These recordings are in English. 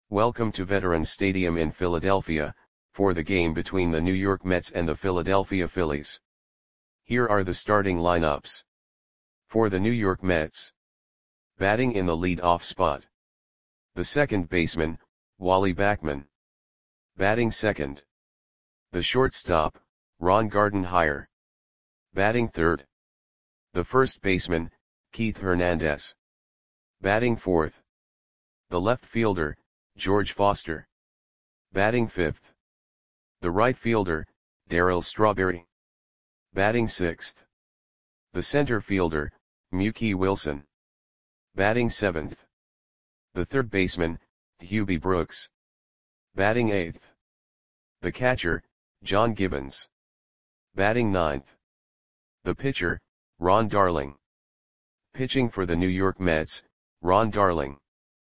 Welcome to Veterans Stadium in Philadelphia, for the game between the New York Mets and the Philadelphia Phillies. Here are the starting lineups. For the New York Mets. Batting in the lead-off spot. The second baseman, Wally Backman. Batting second. The shortstop, Ron Gardenhire. Batting third. The first baseman, Keith Hernandez. Batting fourth. The left fielder, George Foster. Batting fifth. The right fielder, Darryl Strawberry. Batting sixth. The center fielder, Mookie Wilson. Batting seventh. The third baseman, Hubie Brooks. Batting eighth. The catcher, John Gibbons. Batting ninth. The pitcher, Ron Darling. Pitching for the New York Mets, Ron Darling.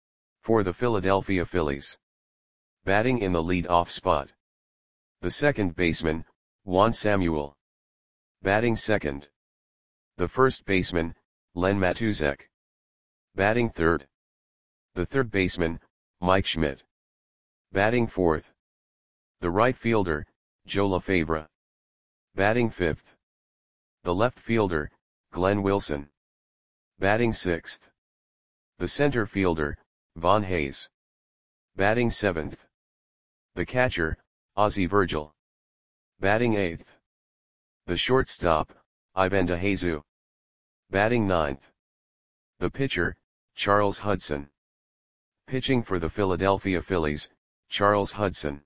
For the Philadelphia Phillies. Batting in the lead-off spot. The second baseman, Juan Samuel. Batting second. The first baseman, Len Matusek. Batting third. The third baseman, Mike Schmidt. Batting fourth. The right fielder, Joe LaFavre. Batting fifth. The left fielder, Glenn Wilson. Batting sixth. The center fielder, Von Hayes. Batting seventh. The catcher, Ozzie Virgil. Batting eighth. The shortstop, Ivan DeJesu. Batting ninth. The pitcher, Charles Hudson. Pitching for the Philadelphia Phillies, Charles Hudson.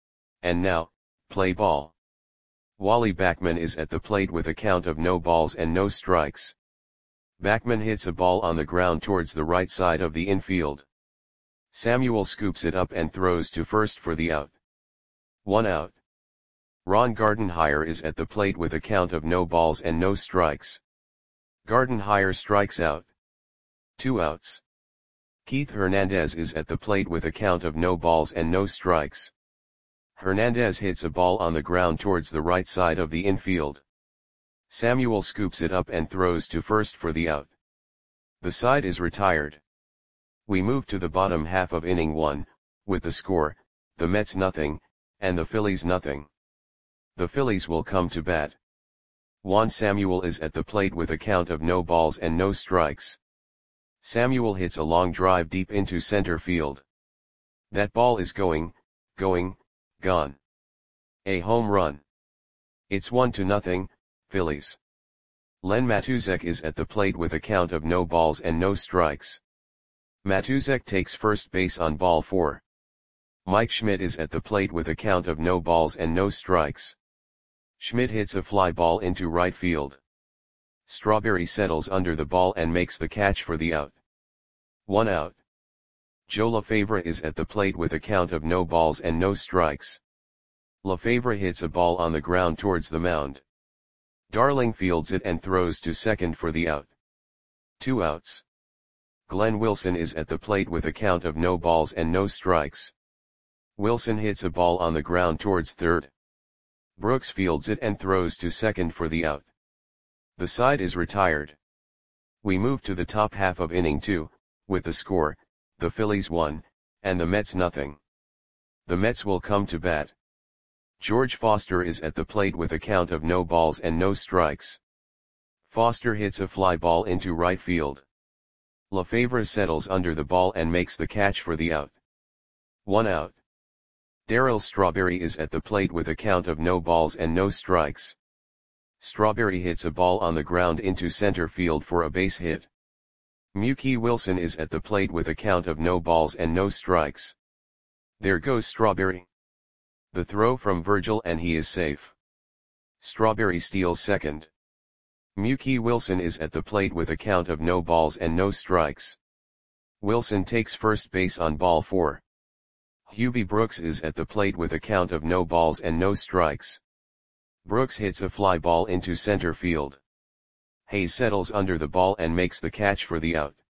And now, play ball. Wally Backman is at the plate with a count of no balls and no strikes. Backman hits a ball on the ground towards the right side of the infield. Samuel scoops it up and throws to first for the out. 1 out. Ron Gardenhire is at the plate with a count of no balls and no strikes. Gardenhire strikes out. 2 outs. Keith Hernandez is at the plate with a count of no balls and no strikes. Hernandez hits a ball on the ground towards the right side of the infield. Samuel scoops it up and throws to first for the out. The side is retired. We move to the bottom half of inning 1, with the score, the Mets nothing, and the Phillies nothing. The Phillies will come to bat. Juan Samuel is at the plate with a count of no balls and no strikes. Samuel hits a long drive deep into center field. That ball is gone. A home run. It's 1-0, Phillies. Len Matusek is at the plate with a count of no balls and no strikes. Matusek takes first base on ball 4. Mike Schmidt is at the plate with a count of no balls and no strikes. Schmidt hits a fly ball into right field. Strawberry settles under the ball and makes the catch for the out. 1 out. Joe LaFavre is at the plate with a count of no balls and no strikes. LaFavre hits a ball on the ground towards the mound. Darling fields it and throws to second for the out. 2 outs. Glenn Wilson is at the plate with a count of no balls and no strikes. Wilson hits a ball on the ground towards third. Brooks fields it and throws to second for the out. The side is retired. We move to the top half of inning 2, with the score, the Phillies 1, and the Mets nothing. The Mets will come to bat. George Foster is at the plate with a count of no balls and no strikes. Foster hits a fly ball into right field. LaFavre settles under the ball and makes the catch for the out. 1 out. Darryl Strawberry is at the plate with a count of no balls and no strikes. Strawberry hits a ball on the ground into center field for a base hit. Mookie Wilson is at the plate with a count of no balls and no strikes. There goes Strawberry. The throw from Virgil and he is safe. Strawberry steals second. Mookie Wilson is at the plate with a count of no balls and no strikes. Wilson takes first base on ball 4. Hubie Brooks is at the plate with a count of no balls and no strikes. Brooks hits a fly ball into center field. Hayes settles under the ball and makes the catch for the out.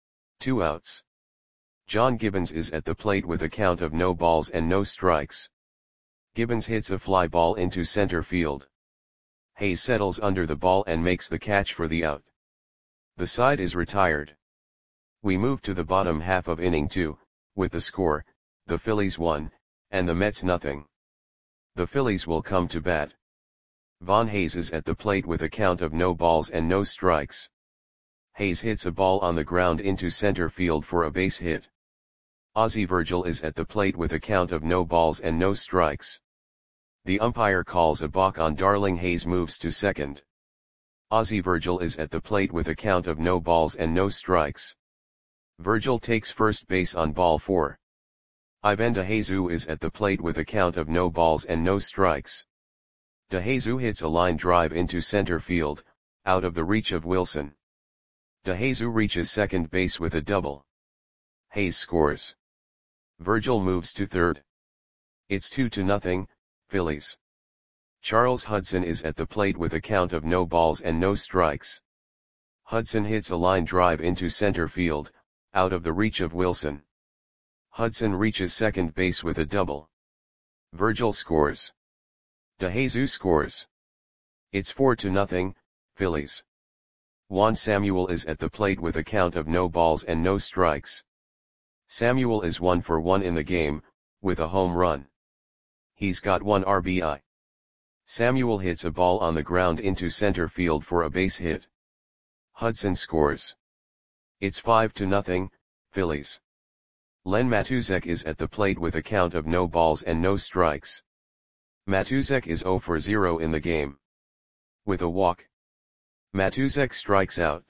2 outs. John Gibbons is at the plate with a count of no balls and no strikes. Gibbons hits a fly ball into center field. Hayes settles under the ball and makes the catch for the out. The side is retired. We move to the bottom half of inning 2, with the score, the Phillies 1, and the Mets nothing. The Phillies will come to bat. Von Hayes is at the plate with a count of no balls and no strikes. Hayes hits a ball on the ground into center field for a base hit. Ozzie Virgil is at the plate with a count of no balls and no strikes. The umpire calls a balk on Darling. Hayes moves to second. Ozzie Virgil is at the plate with a count of no balls and no strikes. Virgil takes first base on ball 4. Ivan DeJesus is at the plate with a count of no balls and no strikes. DeJesus hits a line drive into center field, out of the reach of Wilson. DeJesus reaches second base with a double. Hayes scores. Virgil moves to third. It's 2-0, Phillies. Charles Hudson is at the plate with a count of no balls and no strikes. Hudson hits a line drive into center field, out of the reach of Wilson. Hudson reaches second base with a double. Virgil scores. DeJesus scores. It's 4-0, Phillies. Juan Samuel is at the plate with a count of no balls and no strikes. Samuel is 1 for 1 in the game, with a home run. He's got 1 RBI. Samuel hits a ball on the ground into center field for a base hit. Hudson scores. It's 5-0, Phillies. Len Matusek is at the plate with a count of no balls and no strikes. Matusek is 0 for 0 in the game. With a walk. Matusek strikes out.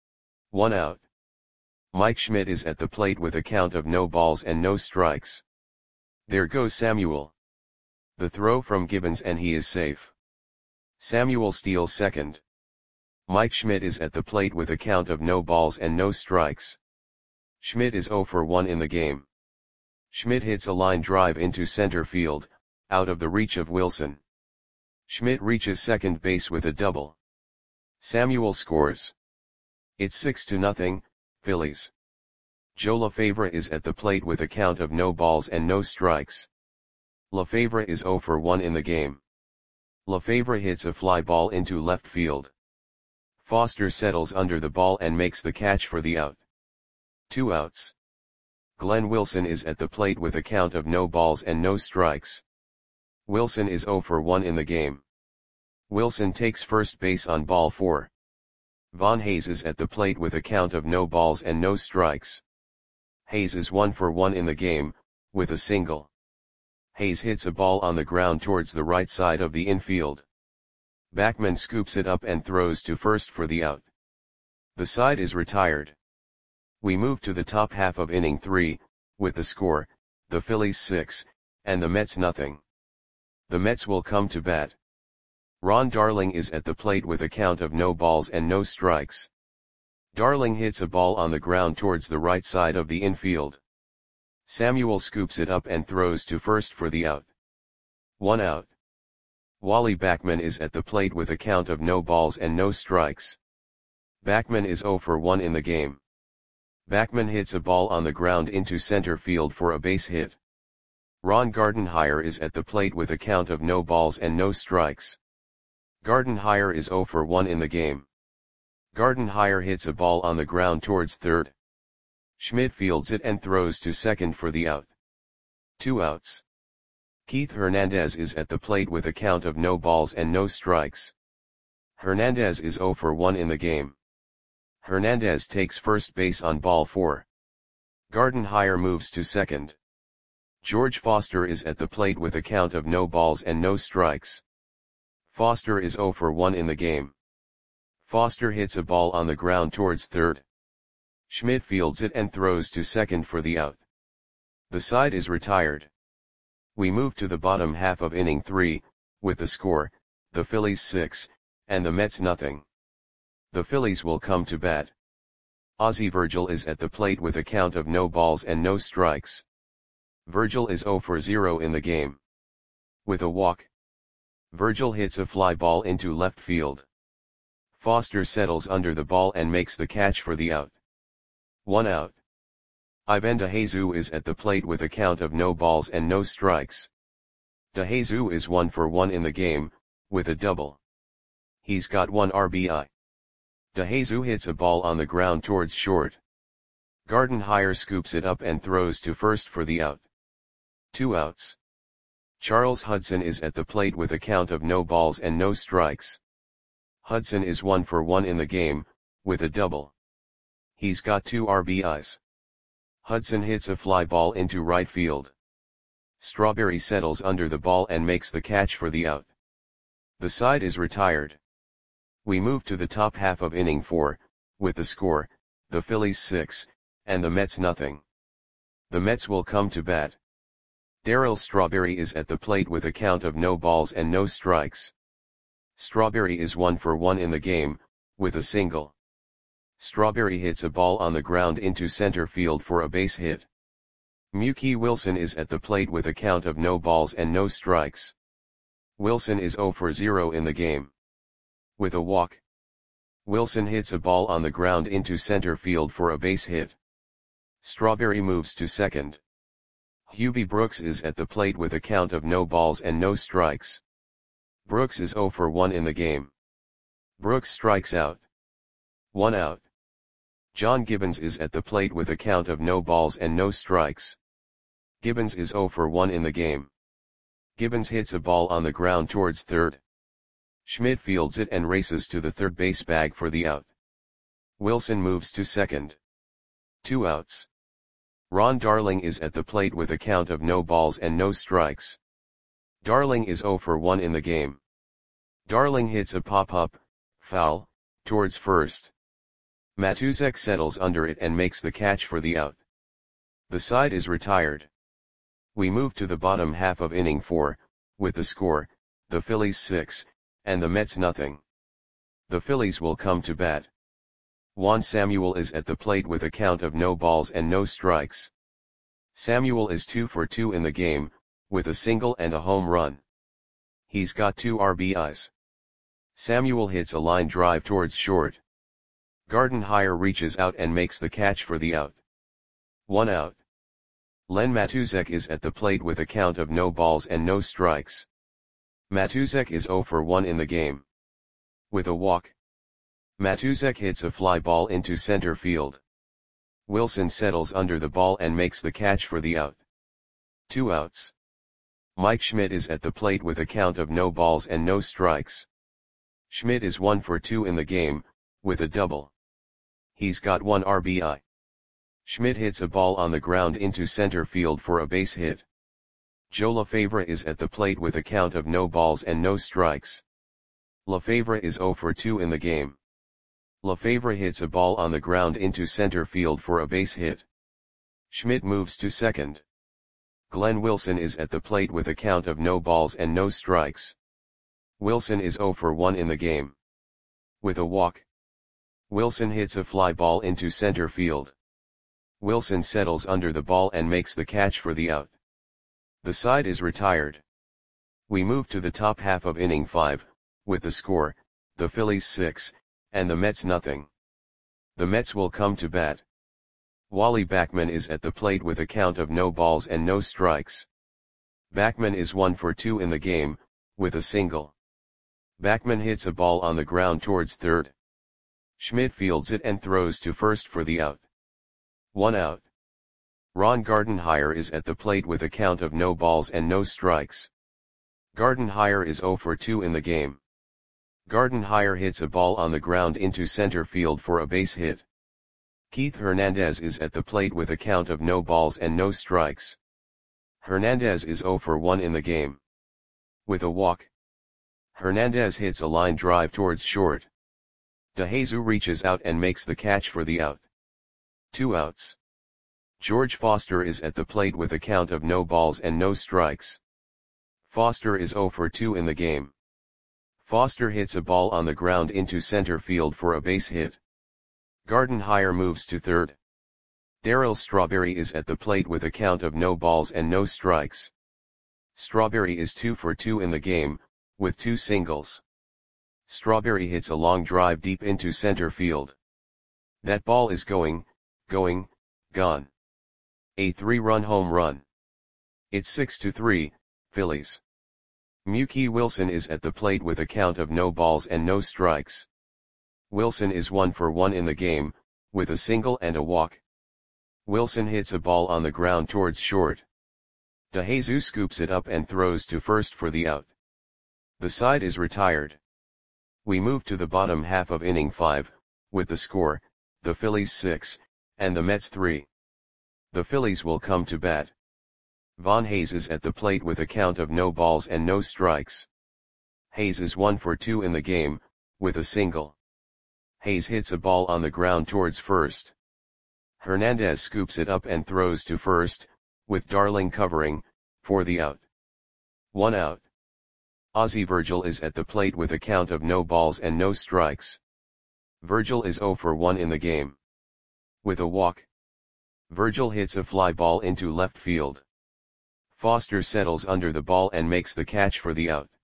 1 out. Mike Schmidt is at the plate with a count of no balls and no strikes. There goes Samuel. The throw from Gibbons and he is safe. Samuel steals second. Mike Schmidt is at the plate with a count of no balls and no strikes. Schmidt is 0 for 1 in the game. Schmidt hits a line drive into center field, out of the reach of Wilson. Schmidt reaches second base with a double. Samuel scores. It's 6-0, Phillies. Joe LaFavre is at the plate with a count of no balls and no strikes. LaFavre is 0 for 1 in the game. LaFavre hits a fly ball into left field. Foster settles under the ball and makes the catch for the out. 2 outs. Glenn Wilson is at the plate with a count of no balls and no strikes. Wilson is 0 for 1 in the game. Wilson takes first base on ball 4. Von Hayes is at the plate with a count of no balls and no strikes. Hayes is 1 for 1 in the game, with a single. Hayes hits a ball on the ground towards the right side of the infield. Backman scoops it up and throws to first for the out. The side is retired. We move to the top half of inning 3, with the score, the Phillies 6, and the Mets nothing. The Mets will come to bat. Ron Darling is at the plate with a count of no balls and no strikes. Darling hits a ball on the ground towards the right side of the infield. Samuel scoops it up and throws to first for the out. 1 out. Wally Backman is at the plate with a count of no balls and no strikes. Backman is 0 for 1 in the game. Backman hits a ball on the ground into center field for a base hit. Ron Gardenhire is at the plate with a count of no balls and no strikes. Gardenhire is 0 for 1 in the game. Gardenhire hits a ball on the ground towards third. Schmidt fields it and throws to second for the out. 2 outs. Keith Hernandez is at the plate with a count of no balls and no strikes. Hernandez is 0 for 1 in the game. Hernandez takes first base on ball 4. Gardenhire moves to second. George Foster is at the plate with a count of no balls and no strikes. Foster is 0 for 1 in the game. Foster hits a ball on the ground towards third. Schmidt fields it and throws to second for the out. The side is retired. We move to the bottom half of inning 3, with the score, the Phillies 6, and the Mets nothing. The Phillies will come to bat. Ozzie Virgil is at the plate with a count of no balls and no strikes. Virgil is 0 for 0 in the game. With a walk. Virgil hits a fly ball into left field. Foster settles under the ball and makes the catch for the out. 1 out. Ivan DeJesus is at the plate with a count of no balls and no strikes. DeJesus is 1 for 1 in the game, with a double. He's got 1 RBI. DeJesus hits a ball on the ground towards short. Gardenhire scoops it up and throws to first for the out. 2 outs. Charles Hudson is at the plate with a count of no balls and no strikes. Hudson is 1 for 1 in the game, with a double. He's got 2 RBIs. Hudson hits a fly ball into right field. Strawberry settles under the ball and makes the catch for the out. The side is retired. We move to the top half of inning 4, with the score, the Phillies 6, and the Mets nothing. The Mets will come to bat. Darryl Strawberry is at the plate with a count of no balls and no strikes. Strawberry is 1 for 1 in the game, with a single. Strawberry hits a ball on the ground into center field for a base hit. Mookie Wilson is at the plate with a count of no balls and no strikes. Wilson is 0 for 0 in the game. With a walk. Wilson hits a ball on the ground into center field for a base hit. Strawberry moves to second. Hubie Brooks is at the plate with a count of no balls and no strikes. Brooks is 0 for 1 in the game. Brooks strikes out. 1 out. John Gibbons is at the plate with a count of no balls and no strikes. Gibbons is 0 for 1 in the game. Gibbons hits a ball on the ground towards third. Schmidt fields it and races to the third base bag for the out. Wilson moves to second. 2 outs. Ron Darling is at the plate with a count of no balls and no strikes. Darling is 0 for 1 in the game. Darling hits a pop-up, foul, towards first. Matuzek settles under it and makes the catch for the out. The side is retired. We move to the bottom half of inning 4, with the score, the Phillies 6, and the Mets nothing. The Phillies will come to bat. Juan Samuel is at the plate with a count of no balls and no strikes. Samuel is 2 for 2 in the game, with a single and a home run. He's got 2 RBIs. Samuel hits a line drive towards short. Gardenhire reaches out and makes the catch for the out. 1 out. Len Matuzek is at the plate with a count of no balls and no strikes. Matuzek is 0 for 1 in the game. With a walk. Matuzek hits a fly ball into center field. Wilson settles under the ball and makes the catch for the out. 2 outs. Mike Schmidt is at the plate with a count of no balls and no strikes. Schmidt is 1 for 2 in the game, with a double. He's got 1 RBI. Schmidt hits a ball on the ground into center field for a base hit. Joe LaFavre is at the plate with a count of no balls and no strikes. LaFavre is 0 for 2 in the game. LaFavre hits a ball on the ground into center field for a base hit. Schmidt moves to second. Glenn Wilson is at the plate with a count of no balls and no strikes. Wilson is 0 for 1 in the game. With a walk. Wilson hits a fly ball into center field. Wilson settles under the ball and makes the catch for the out. The side is retired. We move to the top half of inning 5, with the score, the Phillies 6, and the Mets nothing. The Mets will come to bat. Wally Backman is at the plate with a count of no balls and no strikes. Backman is 1 for 2 in the game, with a single. Backman hits a ball on the ground towards third. Schmidt fields it and throws to first for the out. 1 out. Ron Gardenhire is at the plate with a count of no balls and no strikes. Gardenhire is 0 for 2 in the game. Gardenhire hits a ball on the ground into center field for a base hit. Keith Hernandez is at the plate with a count of no balls and no strikes. Hernandez is 0 for 1 in the game. With a walk. Hernandez hits a line drive towards short. DeJesus reaches out and makes the catch for the out. 2 outs. George Foster is at the plate with a count of no balls and no strikes. Foster is 0 for 2 in the game. Foster hits a ball on the ground into center field for a base hit. Gardenhire moves to third. Darryl Strawberry is at the plate with a count of no balls and no strikes. Strawberry is 2 for 2 in the game, with 2 singles. Strawberry hits a long drive deep into center field. That ball is going, gone. A 3-run home run. It's 6-3, Phillies. Mookie Wilson is at the plate with a count of no balls and no strikes. Wilson is 1 for 1 in the game, with a single and a walk. Wilson hits a ball on the ground towards short. DeJesus scoops it up and throws to first for the out. The side is retired. We move to the bottom half of inning 5, with the score, the Phillies 6, and the Mets 3. The Phillies will come to bat. Von Hayes is at the plate with a count of no balls and no strikes. Hayes is 1 for 2 in the game, with a single. Hayes hits a ball on the ground towards first. Hernandez scoops it up and throws to first, with Darling covering, for the out. 1 out. Ozzie Virgil is at the plate with a count of no balls and no strikes. Virgil is 0 for 1 in the game. With a walk. Virgil hits a fly ball into left field. Foster settles under the ball and makes the catch for the out.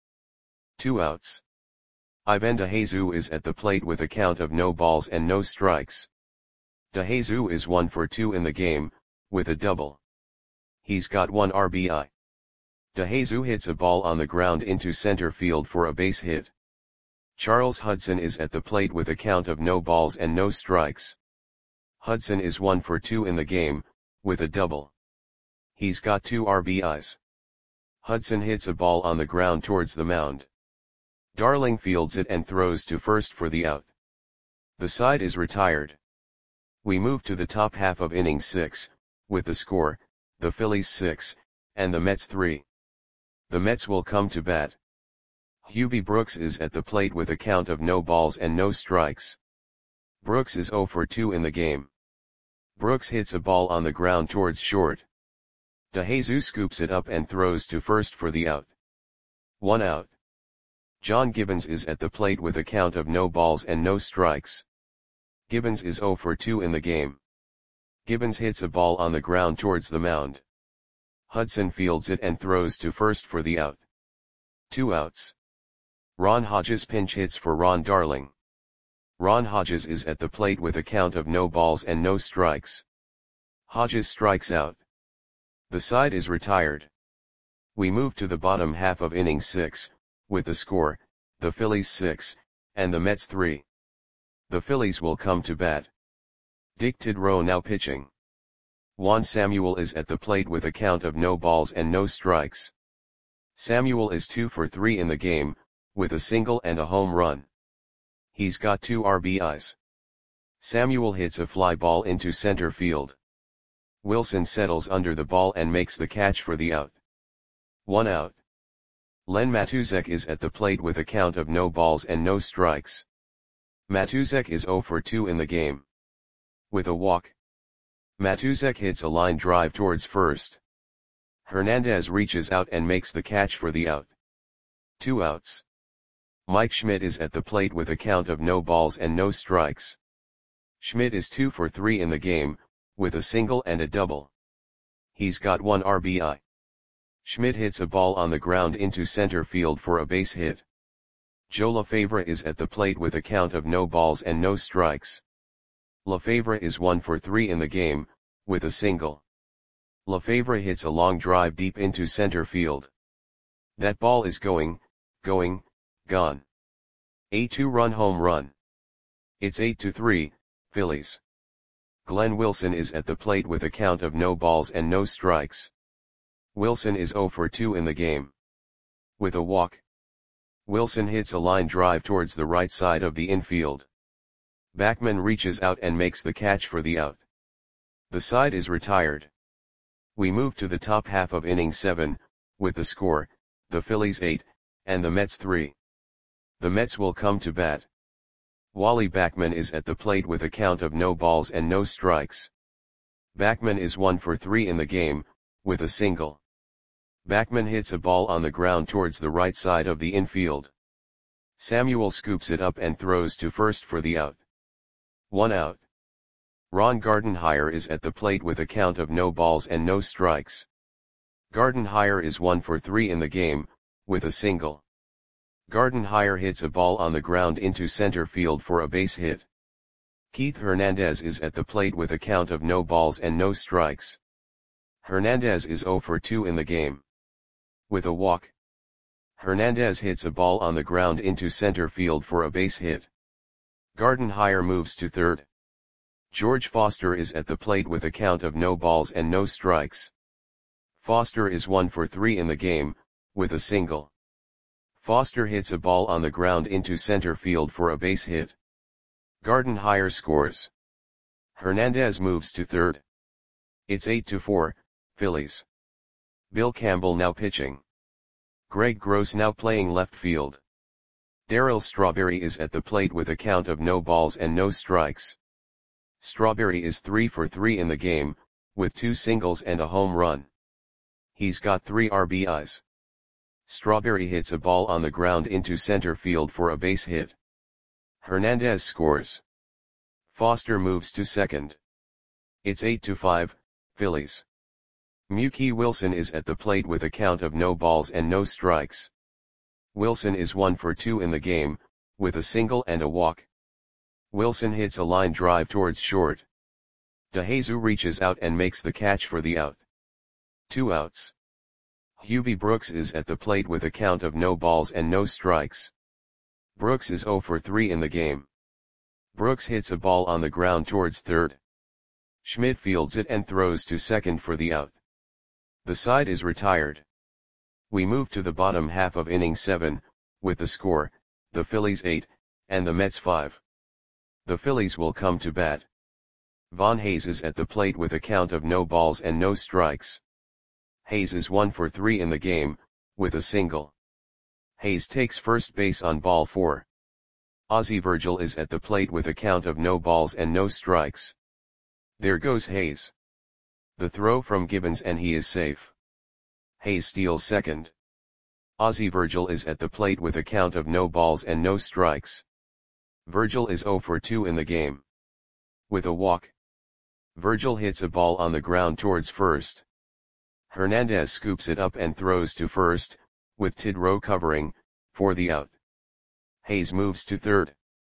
2 outs. Ivan DeJesus is at the plate with a count of no balls and no strikes. DeJesus is 1 for 2 in the game, with a double. He's got 1 RBI. DeJesus hits a ball on the ground into center field for a base hit. Charles Hudson is at the plate with a count of no balls and no strikes. Hudson is 1 for 2 in the game, with a double. He's got 2 RBIs. Hudson hits a ball on the ground towards the mound. Darling fields it and throws to first for the out. The side is retired. We move to the top half of inning 6, with the score, the Phillies 6, and the Mets 3. The Mets will come to bat. Hubie Brooks is at the plate with a count of no balls and no strikes. Brooks is 0 for 2 in the game. Brooks hits a ball on the ground towards short. DeJesus scoops it up and throws to first for the out. 1 out. John Gibbons is at the plate with a count of no balls and no strikes. Gibbons is 0 for 2 in the game. Gibbons hits a ball on the ground towards the mound. Hudson fields it and throws to first for the out. 2 outs. Ron Hodges pinch hits for Ron Darling. Ron Hodges is at the plate with a count of no balls and no strikes. Hodges strikes out. The side is retired. We move to the bottom half of inning 6, with the score, the Phillies 6, and the Mets 3. The Phillies will come to bat. Dick Tidrow now pitching. Juan Samuel is at the plate with a count of no balls and no strikes. Samuel is 2 for 3 in the game, with a single and a home run. He's got 2 RBIs. Samuel hits a fly ball into center field. Wilson settles under the ball and makes the catch for the out. 1 out. Len Matusek is at the plate with a count of no balls and no strikes. Matusek is 0 for 2 in the game. With a walk. Matusek hits a line drive towards first. Hernandez reaches out and makes the catch for the out. 2 outs. Mike Schmidt is at the plate with a count of no balls and no strikes. Schmidt is 2 for 3 in the game, with a single and a double. He's got 1 RBI. Schmidt hits a ball on the ground into center field for a base hit. Joe LaFavre is at the plate with a count of no balls and no strikes. LaFavre is 1 for 3 in the game, with a single. LaFavre hits a long drive deep into center field. That ball is going, gone. A 2-run home run. It's 8-3, Phillies. Glenn Wilson is at the plate with a count of no balls and no strikes. Wilson is 0 for 2 in the game. With a walk. Wilson hits a line drive towards the right side of the infield. Backman reaches out and makes the catch for the out. The side is retired. We move to the top half of inning 7, with the score, the Phillies 8, and the Mets 3. The Mets will come to bat. Wally Backman is at the plate with a count of no balls and no strikes. Backman is 1 for 3 in the game, with a single. Backman hits a ball on the ground towards the right side of the infield. Samuel scoops it up and throws to first for the out. 1 out. Ron Gardenhire is at the plate with a count of no balls and no strikes. Gardenhire is 1 for 3 in the game, with a single. Gardenhire hits a ball on the ground into center field for a base hit. Keith Hernandez is at the plate with a count of no balls and no strikes. Hernandez is 0 for 2 in the game. With a walk. Hernandez hits a ball on the ground into center field for a base hit. Gardenhire moves to third. George Foster is at the plate with a count of no balls and no strikes. Foster is 1 for 3 in the game, with a single. Foster hits a ball on the ground into center field for a base hit. Gardenhire scores. Hernandez moves to third. It's 8-4, Phillies. Bill Campbell now pitching. Greg Gross now playing left field. Darryl Strawberry is at the plate with a count of no balls and no strikes. Strawberry is 3 for 3 in the game, with 2 singles and a home run. He's got 3 RBIs. Strawberry hits a ball on the ground into center field for a base hit. Hernandez scores. Foster moves to second. It's 8-5, Phillies. Mookie Wilson is at the plate with a count of no balls and no strikes. Wilson is 1 for 2 in the game, with a single and a walk. Wilson hits a line drive towards short. DeJesus reaches out and makes the catch for the out. 2 outs. Hubie Brooks is at the plate with a count of no balls and no strikes. Brooks is 0 for 3 in the game. Brooks hits a ball on the ground towards third. Schmidt fields it and throws to second for the out. The side is retired. We move to the bottom half of inning 7, with the score, the Phillies 8, and the Mets 5. The Phillies will come to bat. Von Hayes is at the plate with a count of no balls and no strikes. Hayes is 1 for 3 in the game, with a single. Hayes takes first base on ball 4. Ozzie Virgil is at the plate with a count of no balls and no strikes. There goes Hayes. The throw from Gibbons and he is safe. Hayes steals second. Ozzie Virgil is at the plate with a count of no balls and no strikes. Virgil is 0 for 2 in the game. With a walk. Virgil hits a ball on the ground towards first. Hernandez scoops it up and throws to first, with Tidrow covering, for the out. Hayes moves to third.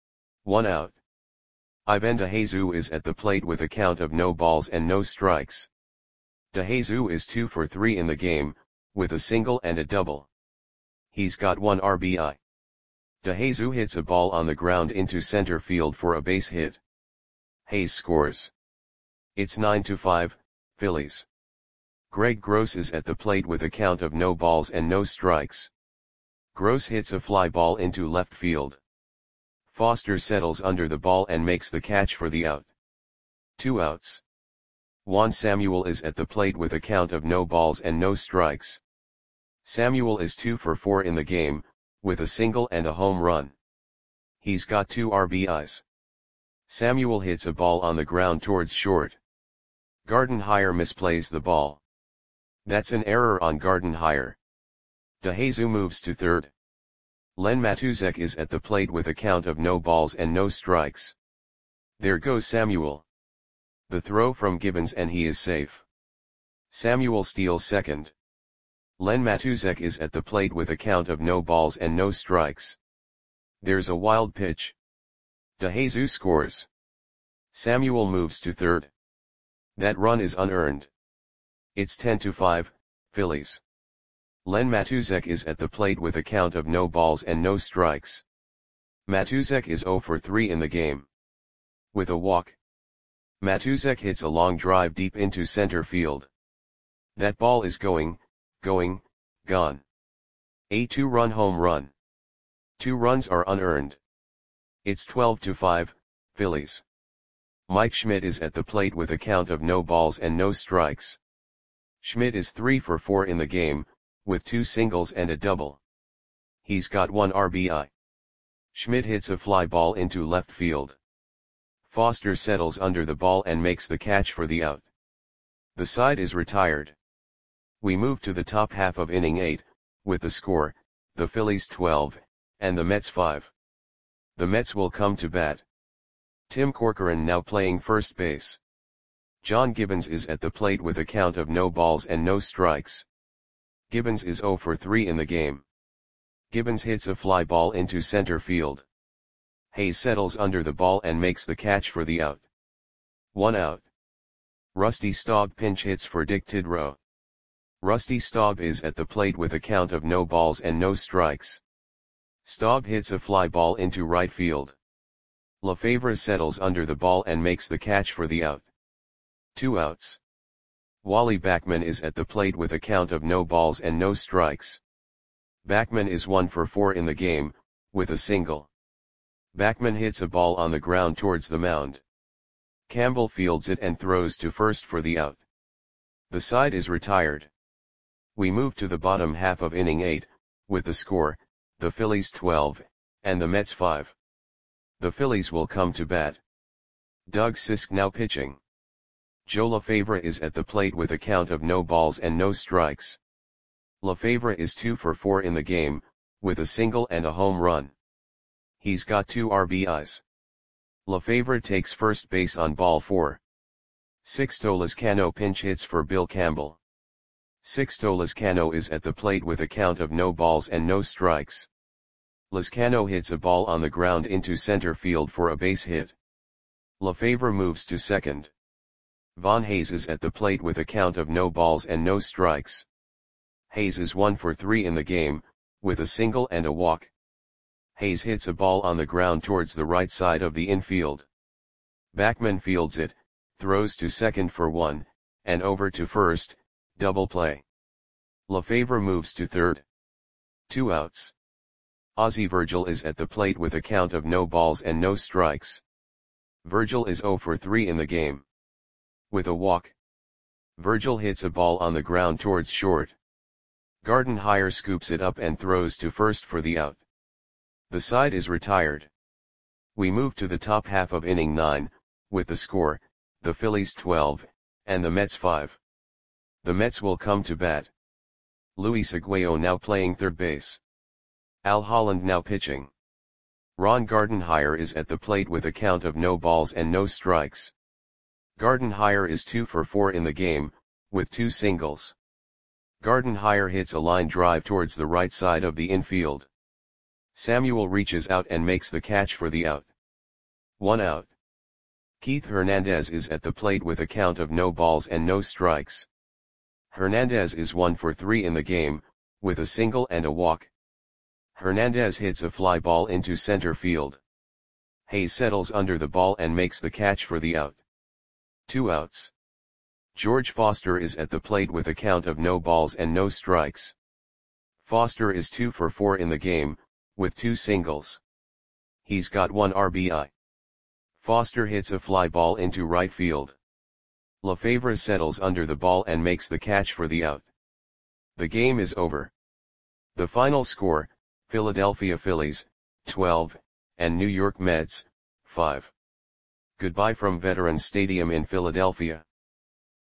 1 out. Ivan DeJesus is at the plate with a count of no balls and no strikes. DeJesus is 2 for 3 in the game, with a single and a double. He's got 1 RBI. DeJesus hits a ball on the ground into center field for a base hit. Hayes scores. It's 9-5, Phillies. Greg Gross is at the plate with a count of no balls and no strikes. Gross hits a fly ball into left field. Foster settles under the ball and makes the catch for the out. 2 outs. Juan Samuel is at the plate with a count of no balls and no strikes. Samuel is 2 for 4 in the game, with a single and a home run. He's got 2 RBIs. Samuel hits a ball on the ground towards short. Gardenhire misplays the ball. That's an error on Gardenhire. DeJesus moves to third. Len Matusek is at the plate with a count of no balls and no strikes. There goes Samuel. The throw from Gibbons and he is safe. Samuel steals second. Len Matusek is at the plate with a count of no balls and no strikes. There's a wild pitch. DeJesus scores. Samuel moves to third. That run is unearned. It's 10-5, Phillies. Len Matusek is at the plate with a count of no balls and no strikes. Matusek is 0 for 3 in the game. With a walk. Matusek hits a long drive deep into center field. That ball is gone. A 2-run home run. 2 runs are unearned. It's 12-5, Phillies. Mike Schmidt is at the plate with a count of no balls and no strikes. Schmidt is 3 for 4 in the game, with 2 singles and a double. He's got 1 RBI. Schmidt hits a fly ball into left field. Foster settles under the ball and makes the catch for the out. The side is retired. We move to the top half of inning 8, with the score, the Phillies 12, and the Mets 5. The Mets will come to bat. Tim Corcoran now playing first base. John Gibbons is at the plate with a count of no balls and no strikes. Gibbons is 0 for 3 in the game. Gibbons hits a fly ball into center field. Hayes settles under the ball and makes the catch for the out. 1 out. Rusty Staub pinch hits for Dick Tidrow. Rusty Staub is at the plate with a count of no balls and no strikes. Staub hits a fly ball into right field. LaFavre settles under the ball and makes the catch for the out. 2 outs. Wally Backman is at the plate with a count of no balls and no strikes. Backman is 1 for 4 in the game, with a single. Backman hits a ball on the ground towards the mound. Campbell fields it and throws to first for the out. The side is retired. We move to the bottom half of inning 8, with the score, the Phillies 12, and the Mets 5. The Phillies will come to bat. Doug Sisk now pitching. Joe LaFavre is at the plate with a count of no balls and no strikes. LaFavre is 2 for 4 in the game, with a single and a home run. He's got 2 RBIs. LaFavre takes first base on ball 4. Sixto Lezcano pinch hits for Bill Campbell. Sixto Lezcano is at the plate with a count of no balls and no strikes. Lezcano hits a ball on the ground into center field for a base hit. LaFavre moves to second. Von Hayes is at the plate with a count of no balls and no strikes. Hayes is 1 for 3 in the game, with a single and a walk. Hayes hits a ball on the ground towards the right side of the infield. Backman fields it, throws to second for 1, and over to first, double play. LaFavre moves to third. 2 outs. Ozzie Virgil is at the plate with a count of no balls and no strikes. Virgil is 0 for 3 in the game. With a walk. Virgil hits a ball on the ground towards short. Gardenhire scoops it up and throws to first for the out. The side is retired. We move to the top half of inning 9, with the score, the Phillies 12, and the Mets 5. The Mets will come to bat. Luis Aguayo now playing third base. Al Holland now pitching. Ron Gardenhire is at the plate with a count of no balls and no strikes. Gardenhire is 2 for 4 in the game, with 2 singles. Gardenhire hits a line drive towards the right side of the infield. Samuel reaches out and makes the catch for the out. 1 out. Keith Hernandez is at the plate with a count of no balls and no strikes. Hernandez is 1 for 3 in the game, with a single and a walk. Hernandez hits a fly ball into center field. Hayes settles under the ball and makes the catch for the out. 2 outs. George Foster is at the plate with a count of no balls and no strikes. Foster is 2 for 4 in the game, with 2 singles. He's got 1 RBI. Foster hits a fly ball into right field. LaFavre settles under the ball and makes the catch for the out. The game is over. The final score, Philadelphia Phillies, 12, and New York Mets, 5. Goodbye from Veterans Stadium in Philadelphia.